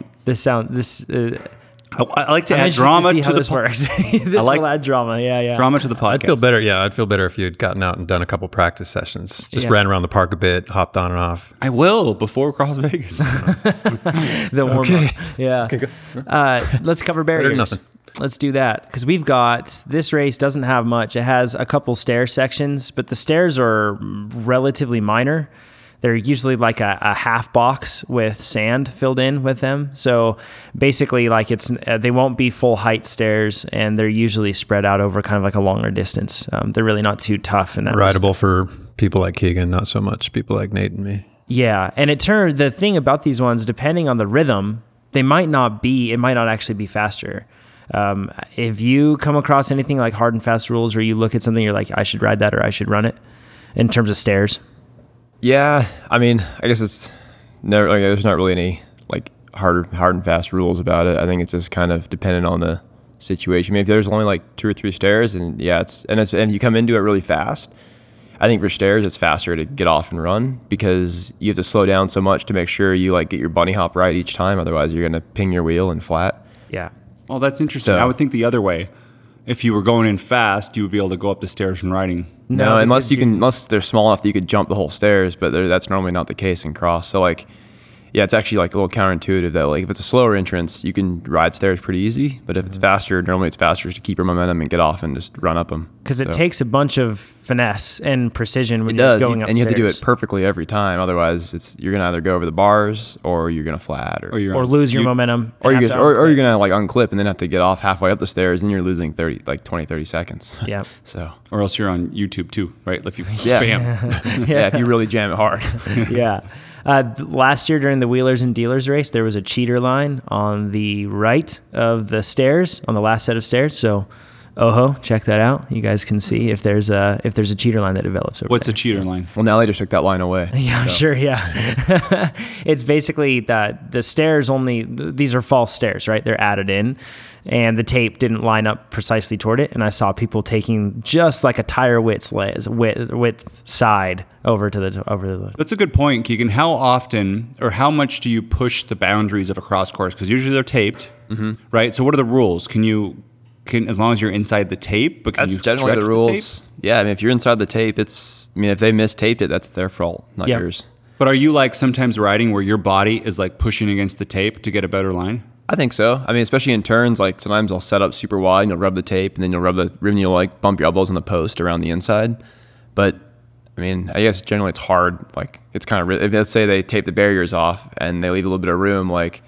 I like to add drama to the this works. This will add drama. Yeah. drama to the podcast. I'd feel better. Yeah, I'd feel better if you had gotten out and done a couple practice sessions. Just ran around the park a bit, hopped on and off. I will before Cross Vegas. The warm up. Yeah. Okay, Let's cover Better than barriers. nothing. Let's do that because this race doesn't have much. It has a couple stair sections, but the stairs are relatively minor. They're usually like a half box with sand filled in with them. So basically like they won't be full height stairs and they're usually spread out over kind of like a longer distance. They're really not too tough in that Rideable for people like Keegan, not so much people like Nate and me. Yeah. And the thing about these ones, depending on the rhythm, it might not actually be faster. If you come across anything like hard and fast rules or you look at something, you're like, I should ride that or I should run it in terms of stairs. Yeah, I mean, I guess it's never like there's not really any like hard and fast rules about it. I think it's just kind of dependent on the situation. I mean, if there's only like 2 or 3 stairs, and and you come into it really fast, I think for stairs it's faster to get off and run because you have to slow down so much to make sure you like get your bunny hop right each time. Otherwise, you're gonna ping your wheel and flat. Yeah. Well, that's interesting. So- I would think the other way. If you were going in fast, you would be able to go up the stairs and riding. No, unless because unless they're small enough that you could jump the whole stairs, but that's normally not the case in cross. So like, yeah, it's actually like a little counterintuitive that like if it's a slower entrance, you can ride stairs pretty easy. But if it's faster, normally it's faster to keep your momentum and get off and just run up them. Because it takes a bunch of finesse and precision when It you're does, going upstairs. and you have to do it perfectly every time. Otherwise, you're gonna either go over the bars or you're gonna flat or lose your momentum. or and you're have just, to or unclip. you're gonna like unclip and then have to get off halfway up the stairs, and you're losing 20, 30 seconds. Yeah. So Or else you're on YouTube too, right? If you Yeah. bam. yeah, if you really jam it hard. Yeah. Last year during the Wheelers and Dealers race, there was a cheater line on the right of the stairs, on the last set of stairs. So, check that out. You guys can see if there's a cheater line that develops over What's there. a cheater line? Well, now they just took that line away. Yeah, I'm sure. Yeah. It's basically that the stairs these are false stairs, right? They're added in, and the tape didn't line up precisely toward it. And I saw people taking just like a tire width side over to the. That's a good point, Keegan. How often or how much do you push the boundaries of a cross course? Because usually they're taped, right? So what are the rules? Can as long as you're inside the tape, but can That's you generally stretch the rules. Yeah, I mean, if you're inside the tape, if they mistaped it, that's their fault, not Yeah. yours. But are you like sometimes riding where your body is like pushing against the tape to get a better line? I think so. I mean, especially in turns, like sometimes I'll set up super wide and you'll rub the tape and then you'll rub the rim and you'll like bump your elbows on the post around the inside. But I mean, I guess generally it's hard. Like it's kind of, if let's say they tape the barriers off and they leave a little bit of room, like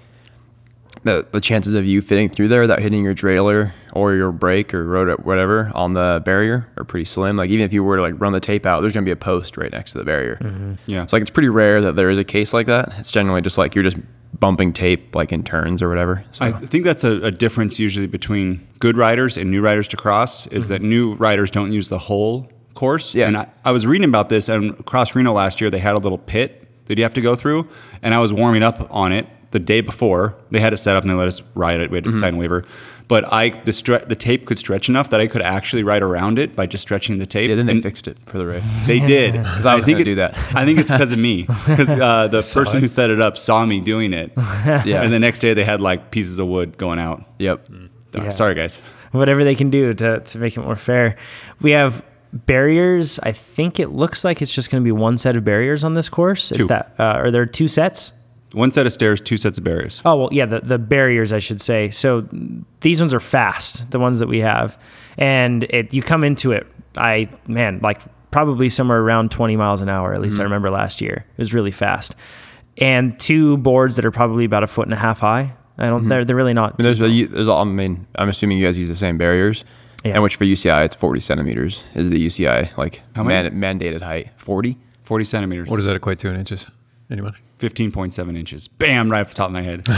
the chances of you fitting through there without hitting your trailer or your brake or road or whatever on the barrier are pretty slim. Like even if you were to like run the tape out, there's going to be a post right next to the barrier. Yeah. So like it's pretty rare that there is a case like that. It's generally just like you're just bumping tape like in turns or whatever. So I think that's a difference usually between good riders and new riders to cross is that new riders don't use the whole course. Yeah. And I was reading about this and Cross Reno last year, they had a little pit that you have to go through. And I was warming up on it the day before. They had it set up and they let us ride it. We had to sign a waiver. But the tape could stretch enough that I could actually ride around it by just stretching the tape. yeah, then they And fixed it for the race. They did. Because I was going to do that. I think it's because of me. Because the person who set it up saw me doing it. Yeah. And the next day they had like pieces of wood going out. Yep. Yeah. Sorry, guys. Whatever they can do to make it more fair. We have barriers. I think it looks like it's just going to be one set of barriers on this course. Two. Are there 2 sets? One set of stairs, 2 sets of barriers. Oh, well, yeah, the barriers, I should say. So these ones are fast, the ones that we have. And you come into it, like probably somewhere around 20 miles an hour, at least I remember last year. It was really fast. And 2 boards that are probably about 1.5 feet high. They're really not. I mean, I'm assuming you guys use the same barriers. Yeah. And which for UCI, it's 40 centimeters is the UCI, like How many? mandated height. 40? 40 centimeters. What does that equate to in inches? Anybody? 15.7 inches. Bam, right off the top of my head.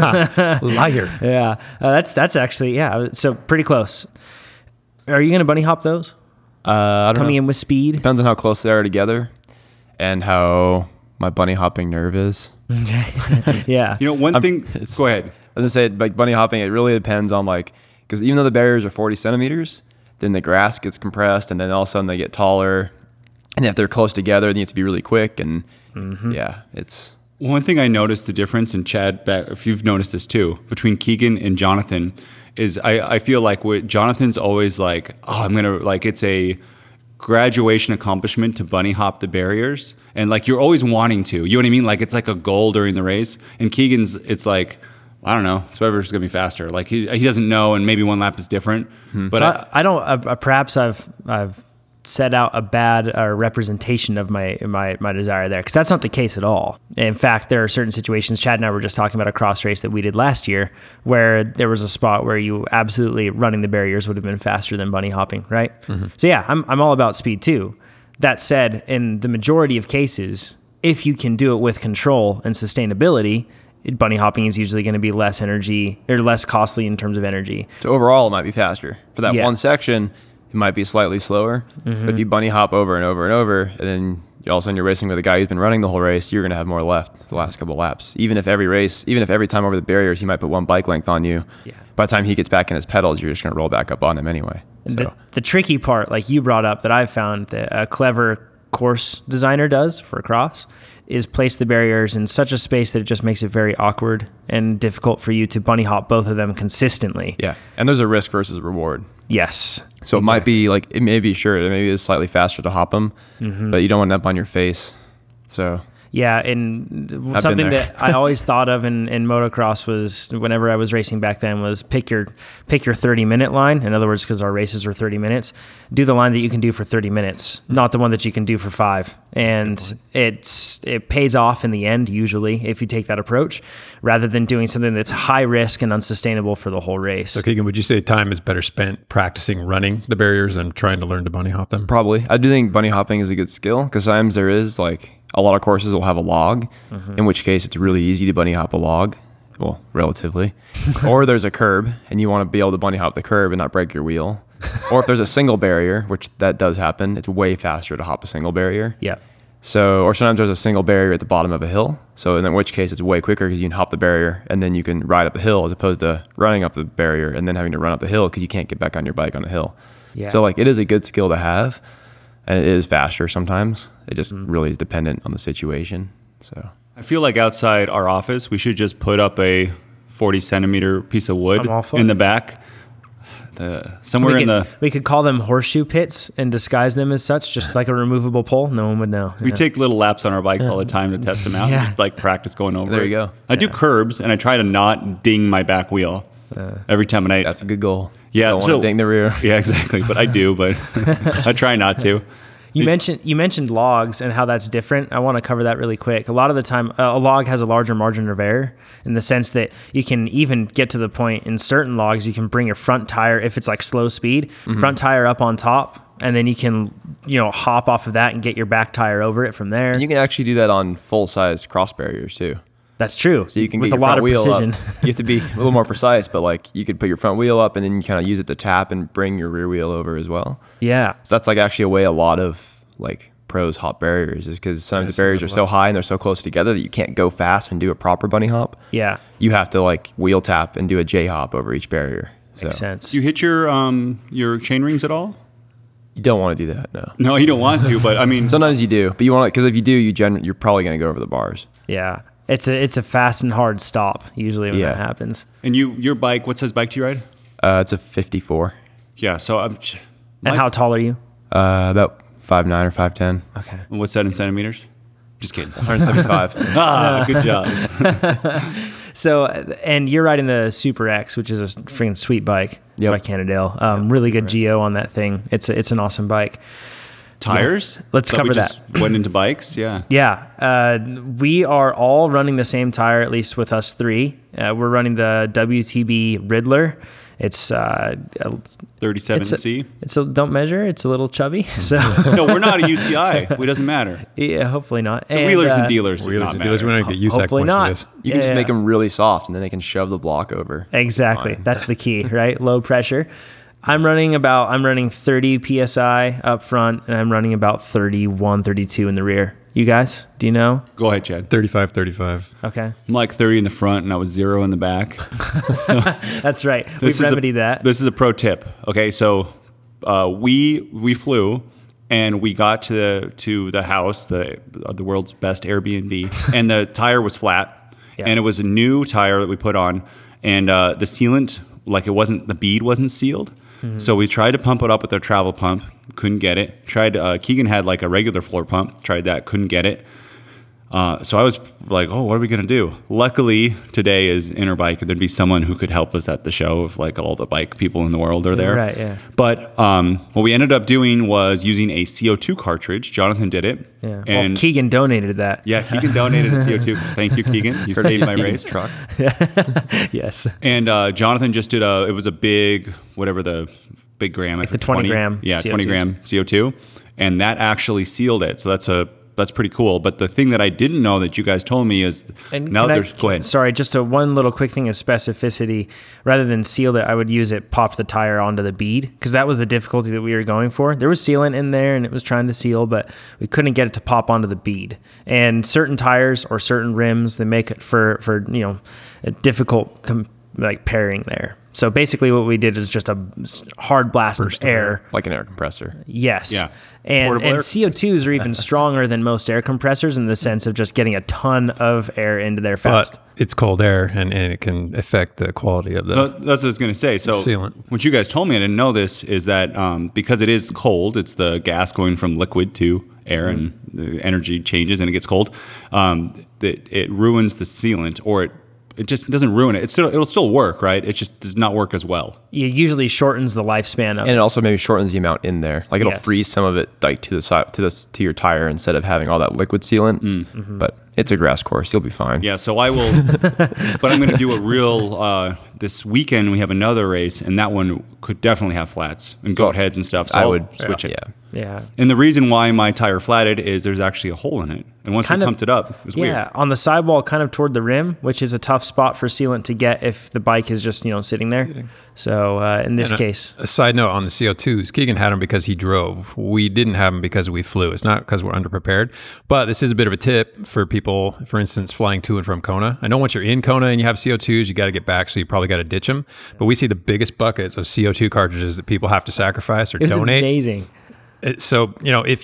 Liar. Yeah, that's actually, so pretty close. Are you going to bunny hop those? I don't Coming know. in with speed? Depends on how close they are together and how my bunny hopping nerve is. Yeah. You know, one thing, go ahead. I was going to say, like bunny hopping, it really depends on like, because even though the barriers are 40 centimeters, then the grass gets compressed and then all of a sudden they get taller. And if they're close together, then you have to be really quick. And yeah, it's... One thing I noticed the difference in Chad, if you've noticed this too, between Keegan and Jonathan is I feel like Jonathan's always like, it's a graduation accomplishment to bunny hop the barriers. And like, you're always wanting to, you know what I mean? Like, it's like a goal during the race. And Keegan's, it's like, I don't know, it's whatever's going to be faster. Like he doesn't know. And maybe one lap is different, but So I don't, perhaps I've set out a bad representation of my desire there, because that's not the case at all. In fact, there are certain situations, Chad and I were just talking about a cross race that we did last year where there was a spot where you absolutely running the barriers would have been faster than bunny hopping, right? So yeah, I'm all about speed too. That said, in the majority of cases, if you can do it with control and sustainability, bunny hopping is usually going to be less energy or less costly in terms of energy. So overall, it might be faster. For that Yeah. one section, it might be slightly slower. But if you bunny hop over and over and over, and then all of a sudden you're racing with a guy who's been running the whole race, you're going to have more left the last couple of laps. Even if every time over the barriers, he might put one bike length on you. Yeah. By the time he gets back in his pedals, you're just going to roll back up on him anyway. So. The tricky part, like you brought up, that I've found that a clever course designer does for a cross is place the barriers in such a space that it just makes it very awkward and difficult for you to bunny hop both of them consistently. Yeah. And there's a risk versus reward. Yes. So it might be like, it may be slightly faster to hop them, but you don't want to end up on your face. So yeah, and I've something been there. that I always thought of in motocross was, whenever I was racing back then, was pick your 30-minute line. In other words, because our races were 30 minutes, do the line that you can do for 30 minutes, not the one that you can do for 5. And it pays off in the end, usually, if you take that approach, rather than doing something that's high risk and unsustainable for the whole race. So Keegan, would you say time is better spent practicing running the barriers than trying to learn to bunny hop them? Probably. I do think bunny hopping is a good skill because sometimes there is like a lot of courses will have a log, in which case it's really easy to bunny hop a log. Well, relatively. Or there's a curb and you want to be able to bunny hop the curb and not break your wheel. Or if there's a single barrier, which that does happen, it's way faster to hop a single barrier. Yeah. So, or sometimes there's a single barrier at the bottom of a hill. So in which case it's way quicker because you can hop the barrier and then you can ride up the hill as opposed to running up the barrier and then having to run up the hill because you can't get back on your bike on the hill. Yeah. So like it is a good skill to have and it is faster sometimes. It just really is dependent on the situation. So I feel like outside our office, we should just put up a 40-centimeter piece of wood I'm all for in it. the back. We could call them horseshoe pits and disguise them as such, just like a removable pole. No one would know. We take little laps on our bikes all the time to test them out. Yeah. Just like practice going over. There it. you go. I do curbs and I try to not ding my back wheel every time. And that's a good goal. Yeah, Don't want to ding the rear. Yeah, exactly. But I do, but I try not to. You mentioned logs and how that's different. I want to cover that really quick. A lot of the time, a log has a larger margin of error in the sense that you can even get to the point in certain logs, you can bring your front tire, if it's like slow speed, front tire up on top, and then you can, hop off of that and get your back tire over it from there. And you can actually do that on full-size cross barriers too. That's true. So you can with get a your lot front of wheel precision. up. You have to be a little more precise, but like you could put your front wheel up and then you kind of use it to tap and bring your rear wheel over as well. Yeah. So that's like actually a way a lot of like pros hop barriers is because sometimes the barriers are so high and they're so close together that you can't go fast and do a proper bunny hop. Yeah. You have to like wheel tap and do a J hop over each barrier. Makes sense. Do you hit your chain rings at all? You don't want to do that, no. No, you don't want to, but I mean, Sometimes you do, but you want to, because if you do, you're probably going to go over the bars. Yeah. It's a fast and hard stop usually when that happens. and your bike, what size bike do you ride? It's a 54. Yeah, so And how tall are you? About 5'9" or 5'10". Okay. what's that in centimeters? Just kidding. 175. Good job. So, and you're riding the Super X, which is a freaking sweet bike by Cannondale. Really good geo on that thing. It's an awesome bike. Tires? Let's So cover we that. just went into bikes, yeah. Yeah, we are all running the same tire, at least with us three. We're running the WTB Riddler. It's 37C. don't measure. It's a little chubby. So No, we're not a UCI. It doesn't matter. yeah, hopefully not. The wheelers and dealers does not matter. We're going to get USAC Hopefully points not. for this. You can just Yeah. make them really soft and then they can shove the block over. Exactly. Fine. That's the key, right? Low pressure. I'm running 30 PSI up front and I'm running about 31, 32 in the rear. You guys, do you know? Go ahead, Chad. 35. Okay. I'm like 30 in the front and I was 0 in the back. That's right. This We've is a- remedied that. This is a pro tip. Okay, so we flew and we got to the house, the world's best Airbnb, and the tire was flat, and it was a new tire that we put on, and the sealant, like the bead wasn't sealed. So we tried to pump it up with our travel pump, couldn't get it. Keegan had like a regular floor pump, tried that, couldn't get it. So I was like, oh, what are we going to do? Luckily, today is Interbike, and there'd be someone who could help us at the show if like all the bike people in the world are there. Right, yeah. But what we ended up doing was using a CO2 cartridge. Jonathan did it. Yeah. And Well, Keegan donated that. yeah, Keegan donated a CO2. Thank you, Keegan. You saved my race. Truck. Yes. And Jonathan just did it was a big, whatever the big gram. Like the 20 gram Yeah, CO2. 20 gram CO2. And that actually sealed it. So that's a that's pretty cool. But the thing that I didn't know that you guys told me is now there's go ahead. Sorry, just one little quick thing of specificity. Rather than sealed it, I would use it, pop the tire onto the bead, because that was the difficulty that we were going for. There was sealant in there and it was trying to seal, but we couldn't get it to pop onto the bead. And certain tires or certain rims, they make it for a difficult pairing there. So basically what we did is just a hard blast of air. Like an air compressor. Yes. Yeah. And CO2s are even stronger than most air compressors in the sense of just getting a ton of air into there fast. But it's cold air, and it can affect the quality of the That's what I was going to say. So sealant. What you guys told me, I didn't know this, is that because it is cold, it's the gas going from liquid to air, and the energy changes and it gets cold, that it ruins the sealant, or it just doesn't ruin it. It'll still work, right? It just does not work as well. It usually shortens the lifespan of And it also maybe shortens the amount in there. Like it'll Yes. freeze some of it like to the side to your tire instead of having all that liquid sealant. Mm-hmm. But it's a grass course. You'll be fine. Yeah, so I will, but I'm going to do a real, this weekend we have another race, and that one could definitely have flats and goat heads and stuff, so I I'll would switch it. Yeah. Yeah. And the reason why my tire flatted is there's actually a hole in it. And once we pumped it up, it was Yeah, weird. on the sidewall, kind of toward the rim, which is a tough spot for sealant to get if the bike is just sitting there. So in this case, A side note on the CO2s, Keegan had them because he drove. We didn't have them because we flew. It's not because we're underprepared. But this is a bit of a tip for people, for instance, flying to and from Kona. I know once you're in Kona and you have CO2s, you got to get back, so you probably got to ditch them. But we see the biggest buckets of CO2 cartridges that people have to sacrifice or it was donate. amazing. So, if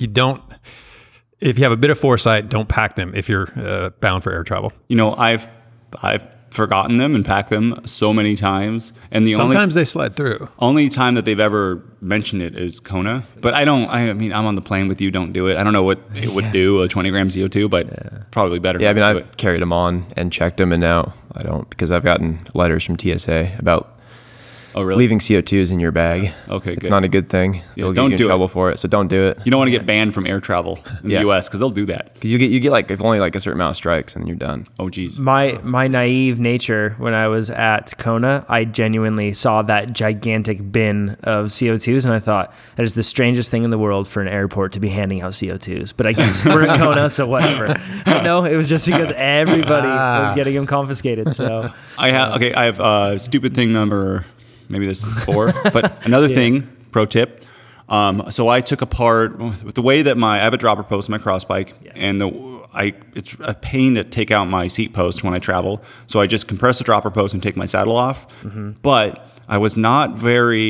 you have a bit of foresight, don't pack them if you're bound for air travel. I've forgotten them and packed them so many times. And the Sometimes they slide through. only time that they've ever mentioned it is Kona. But I mean, I'm on the plane with you, don't do it. I don't know what it would do, a 20 gram CO2, but probably better. Yeah, I mean, not to do I've carried them on and checked them, and now I don't, because I've gotten letters from TSA about Oh, really? leaving CO2s in your bag. Okay, it's good. not a good thing. You'll don't get do in it. trouble for it, so don't do it. You don't want to get banned from air travel in Yeah. the U.S. because they'll do that. Because you get like if only like a certain amount of strikes and you're done. Oh, geez. My naive nature, when I was at Kona, I genuinely saw that gigantic bin of CO2s, and I thought that is the strangest thing in the world for an airport to be handing out CO2s. But I guess we're in Kona, so whatever. But no, it was just because everybody was getting them confiscated. So I have stupid thing number, maybe this is 4, but another thing, pro tip. So I took apart with the way that I have a dropper post on my cross bike, and it's a pain to take out my seat post when I travel. So I just compress the dropper post and take my saddle off. But I was not very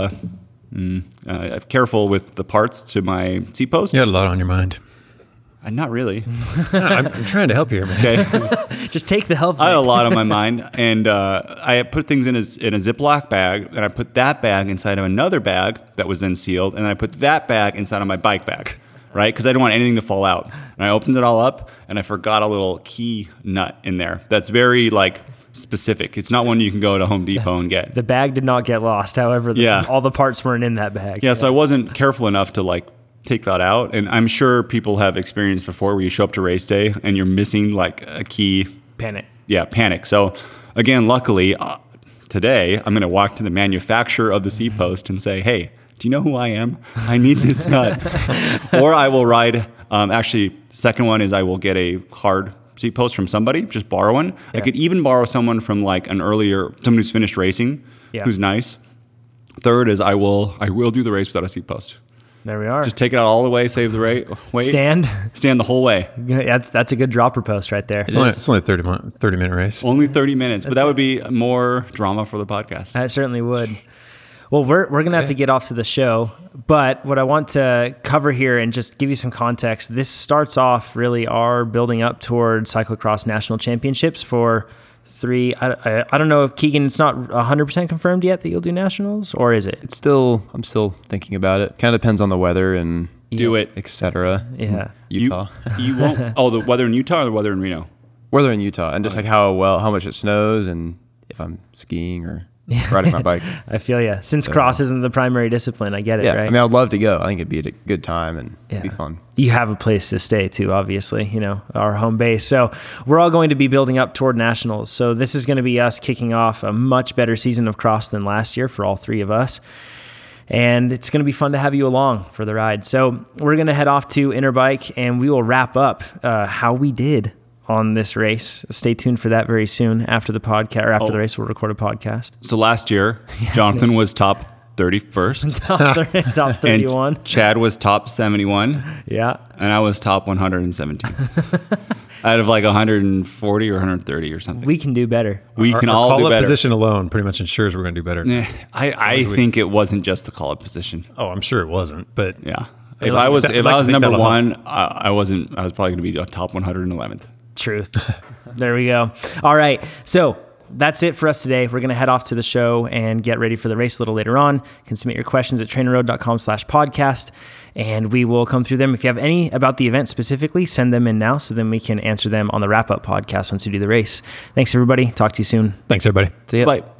careful with the parts to my seat post. You had a lot on your mind. Not really. I'm trying to help you here, man. Okay. just take the help. I had a lot on my mind, and I put things in a Ziploc bag, and I put that bag inside of another bag that was then sealed, and I put that bag inside of my bike bag, right? Because I didn't want anything to fall out. And I opened it all up, and I forgot a little key nut in there. That's very specific. It's not one you can go to Home Depot and get. The bag did not get lost. However, all the parts weren't in that bag. Yeah, so I wasn't careful enough to take that out. And I'm sure people have experienced before where you show up to race day and you're missing a key. Panic. Yeah, panic. So again, luckily, today I'm going to walk to the manufacturer of the seat post and say, hey, do you know who I am? I need this nut. Or I will ride. Actually, the second one is I will get a hard seat post from somebody, just borrow one. Yeah. I could even borrow someone from someone who's finished racing, who's nice. Third is I will do the race without a seat post. There we are. Just take it out all the way, save the weight. Stand the whole way. That's a good dropper post right there. It's only a 30-minute race. Only 30 minutes, but that would be more drama for the podcast. That certainly would. Well, we're going to have to get off to the show, but what I want to cover here and just give you some context, this starts off really our building up toward cyclocross national championships for 3. I don't know if Keegan, it's not 100% confirmed yet that you'll do nationals, or is it? I'm still thinking about it. Kind of depends on the weather and Do it. etc. Yeah. Utah. You won't. Oh, the weather in Utah or the weather in Reno? Weather in Utah, and just how much it snows, and if I'm skiing or riding my bike. I feel you. Since cross isn't the primary discipline, I get it, Yeah, right? I mean, I'd love to go. I think it'd be a good time and it'd be fun. You have a place to stay too, obviously, our home base. So we're all going to be building up toward nationals. So this is going to be us kicking off a much better season of cross than last year for all 3 of us. And it's going to be fun to have you along for the ride. So we're going to head off to Interbike, and we will wrap up how we did on this race. Stay tuned for that very soon after the podcast, or after the race. We'll record a podcast. So last year, Jonathan was top 31st. Top 31. And Chad was top 71. Yeah. And I was top 117. Out of like 140 or 130 or something. We can do better. We can Our all do call-up better. position alone pretty much ensures we're going to do better. I think it wasn't just the call-up position. Oh, I'm sure it wasn't, but Yeah. I'd If like I was to think number that'll one, I wasn't. I was probably going to be a top 111th. Truth. There we go. All right. So that's it for us today. We're going to head off to the show and get ready for the race a little later on. You can submit your questions at trainerroad.com/podcast, and we will come through them. If you have any about the event specifically, send them in now so then we can answer them on the wrap-up podcast once you do the race. Thanks, everybody. Talk to you soon. thanks, everybody. See ya. Bye.